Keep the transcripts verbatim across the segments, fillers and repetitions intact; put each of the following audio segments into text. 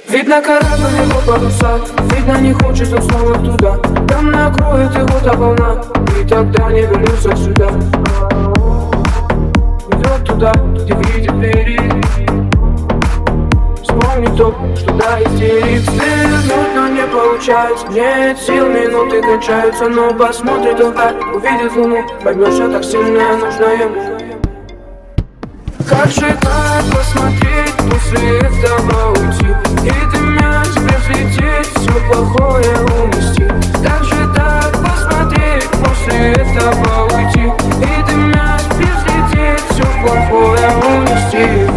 Видно, корабль его паруса, видно, не хочет он снова туда. Там накроет его та волна, и тогда не вернется сюда. Идет туда, где видит берег. Вспомни то, что до истерик. Стрельнуть, но не получается. Нет сил, минуты кончаются. Но посмотрит он так, увидит луну, поймет, что так сильно нужна ему. Как же так посмотреть, после этого уйти? И дымясь разлететь, все плохое унести. Как же так посмотреть, после этого уйти? И дымясь разлететь, все плохое унести.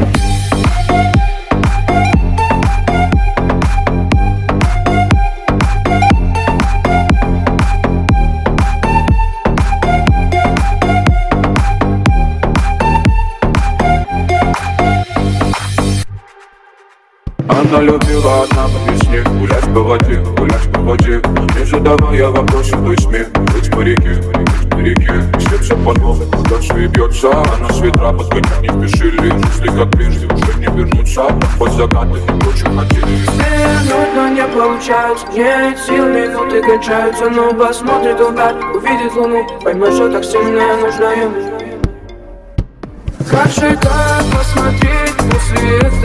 Она любила одна по весне, гулять по воде, гулять по воде. Не задавая вопросов, быть смех, быть по реке, быть по реке. Сердце подвох, дальше и бьется, а нас ветра подгонять не спешили. Если как прежде уже не вернуться, хоть закаты не очень хотели. Стрельнуть, но не получается. Нет сил, минуты кончаются. Но посмотрит он так, увидит луну, поймет, что так сильно нужна ему. Как же так посмотреть, после этого